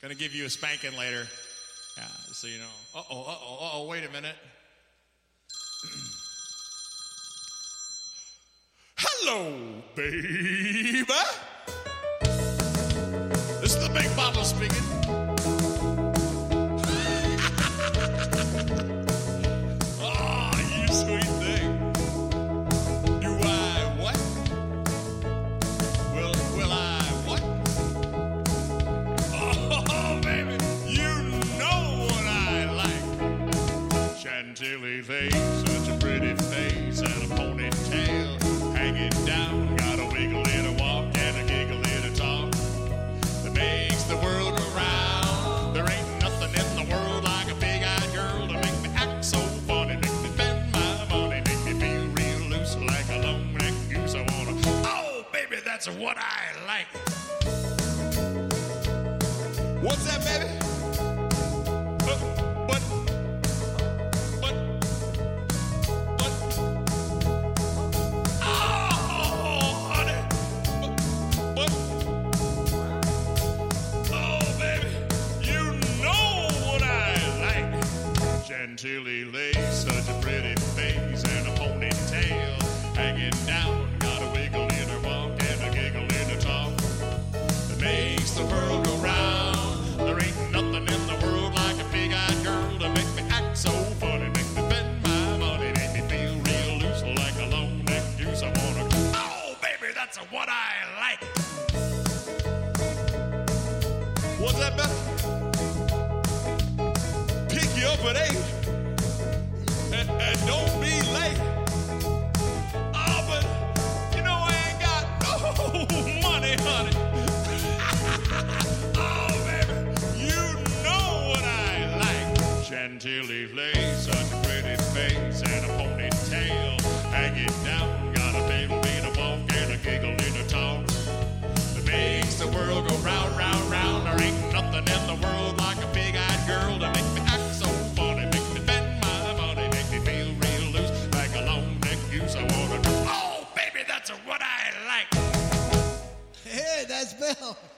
Gonna give you a spanking later. Yeah, so you know. Uh-oh, wait a minute. Hello, baby. This is the Big Bottle speaking. Oh, you sweet thing. Do I what? Will I what? Oh, baby, you know what I like. Chantilly face, such a pretty face, and a ponytail hanging down. Got a wiggle in a walk and a giggle in a talk that makes the world go round. There ain't nothing in the world like a big-eyed girl to make me act so funny, make me spend my money, make me feel real loose like a long-necked goose. I wanna, oh, baby, that's what I like. What's that, baby? Chantilly lace, such a pretty face, and a ponytail hanging down. Got a wiggle in her walk and a giggle in her talk that makes the world go round. There ain't nothing in the world like a big-eyed girl to make me act so funny, make me spend my money, make me feel real loose like a long-necked goose. I wanna, oh, baby, that's what I like. What's that, Beth? Pick you up at 8. And don't be late. Oh, but you know I ain't got no money, honey. Oh, baby, you know what I like. Chantilly lace, such a pretty face, and a ponytail hanging down. Got a baby in a walk and a giggle in a talk that makes the world go round, round, round. There ain't nothing in the world